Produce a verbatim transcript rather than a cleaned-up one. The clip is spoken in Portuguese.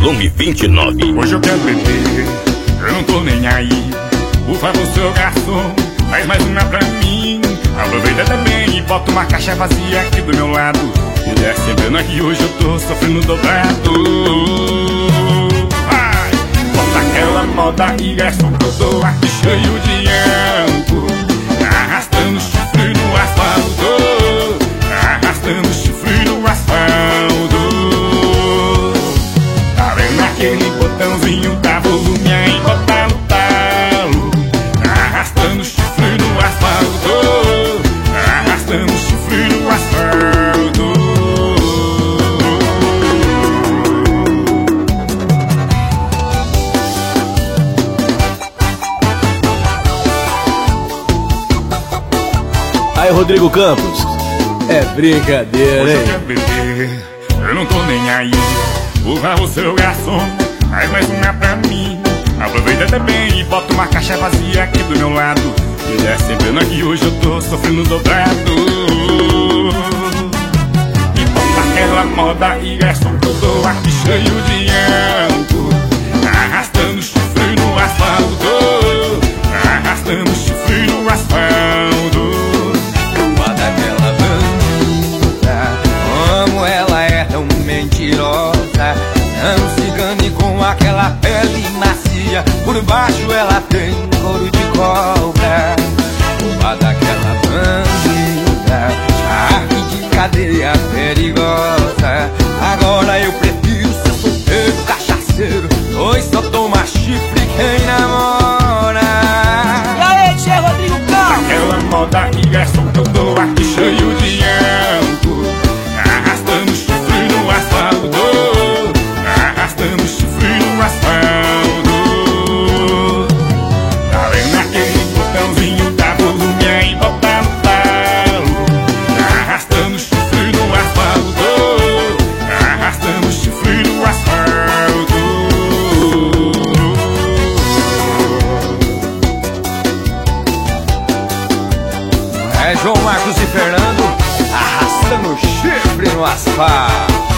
volume vinte e nove. Hoje eu quero beber, eu não tô nem aí. Por favor, seu garçom, faz mais uma pra mim. Aproveita também e bota uma caixa vazia aqui do meu lado. E desce lembrando que hoje eu tô sofrendo dobrado. Vai! Bota aquela moda e garçom que eu tô aqui cheio de álcool, arrastando chifre no asfalto, arrastando chifre no asfalto. Tá vendo aquele botãozinho da volume aí, bota no talo, arrastando chifre no asfalto, arrastando chifre no asfalto. Aí, Rodrigo Campos, é brincadeira, Hoje eu hein? quero beber, eu não tô nem aí. Por favor, seu garçom, faz mais uma pra mim. Aproveita também e bota uma caixa vazia aqui do meu lado. E desce lembrando que hoje eu tô sofrendo dobrado. E bota aquela moda e garçom que eu tô aqui cheio de álcool, arrastando chifre no asfalto, arrastando chifre no asfalto. Daquela bandida, como ela é tão mentirosa. Não se engane com aquela pele macia, por baixo ela tem couro de cobra. Culpa daquela bandida, charme de cadeia perigosa. Agora eu prefiro ser solteiro, cachaceiro, pois só toma chifre quem namora. E aí, tia Rodrigo Campos? Aquela moda e garçom que eu tô aqui cheio de álcool, arrastando chifre no asfalto, arrastando chifre no asfalto. Tá vendo aquele botãozinho da volume aí, bota no talo, arrastando chifre no asfalto, arrastando chifre no asfalto. É João Marcos e Fernando arrastando chifre no asfalto.